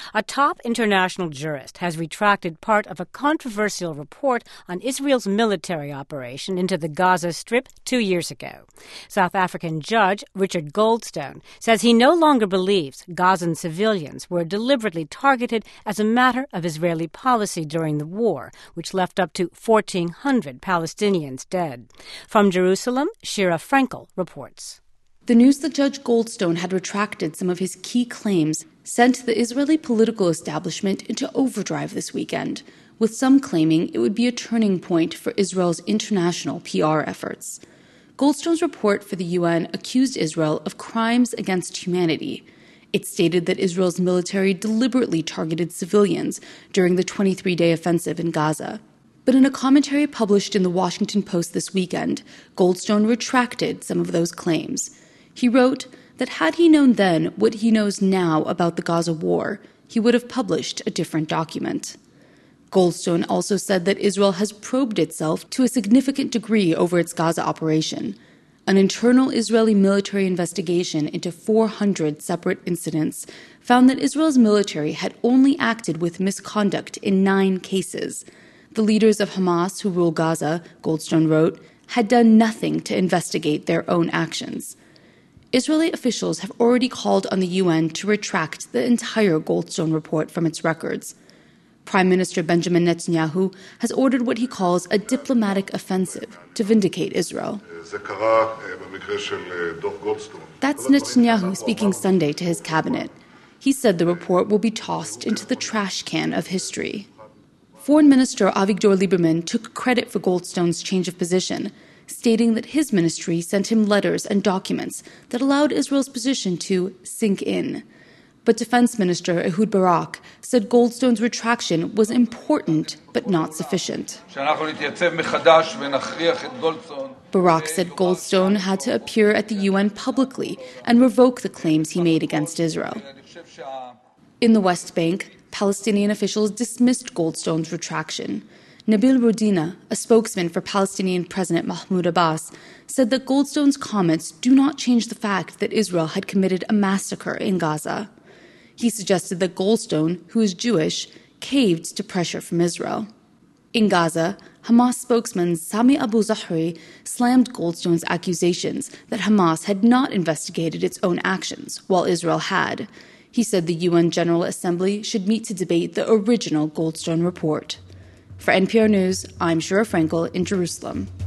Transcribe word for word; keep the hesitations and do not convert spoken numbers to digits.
A top international jurist has retracted part of a controversial report on Israel's military operation into the Gaza Strip two years ago. South African judge Richard Goldstone says he no longer believes Gazan civilians were deliberately targeted as a matter of Israeli policy during the war, which left up to fourteen hundred Palestinians dead. From Jerusalem, Shira Frankel reports. The news that Judge Goldstone had retracted some of his key claims sent the Israeli political establishment into overdrive this weekend, with some claiming it would be a turning point for Israel's international P R efforts. Goldstone's report for the U N accused Israel of crimes against humanity. It stated that Israel's military deliberately targeted civilians during the twenty-three day offensive in Gaza. But in a commentary published in the Washington Post this weekend, Goldstone retracted some of those claims. He wrote that had he known then what he knows now about the Gaza war, he would have published a different document. Goldstone also said that Israel has probed itself to a significant degree over its Gaza operation. An internal Israeli military investigation into four hundred separate incidents found that Israel's military had only acted with misconduct in nine cases. The leaders of Hamas who rule Gaza, Goldstone wrote, had done nothing to investigate their own actions. Israeli officials have already called on the U N to retract the entire Goldstone report from its records. Prime Minister Benjamin Netanyahu has ordered what he calls a diplomatic offensive to vindicate Israel. That's Netanyahu speaking Sunday to his cabinet. He said the report will be tossed into the trash can of history. Foreign Minister Avigdor Lieberman took credit for Goldstone's change of position, stating that his ministry sent him letters and documents that allowed Israel's position to sink in. But Defense Minister Ehud Barak said Goldstone's retraction was important but not sufficient. Barak said Goldstone had to appear at the U N publicly and revoke the claims he made against Israel. In the West Bank, Palestinian officials dismissed Goldstone's retraction. Nabil Rodina, a spokesman for Palestinian President Mahmoud Abbas, said that Goldstone's comments do not change the fact that Israel had committed a massacre in Gaza. He suggested that Goldstone, who is Jewish, caved to pressure from Israel. In Gaza, Hamas spokesman Sami Abu Zahri slammed Goldstone's accusations that Hamas had not investigated its own actions, while Israel had. He said the U N General Assembly should meet to debate the original Goldstone report. For N P R News, I'm Shira Frankel in Jerusalem.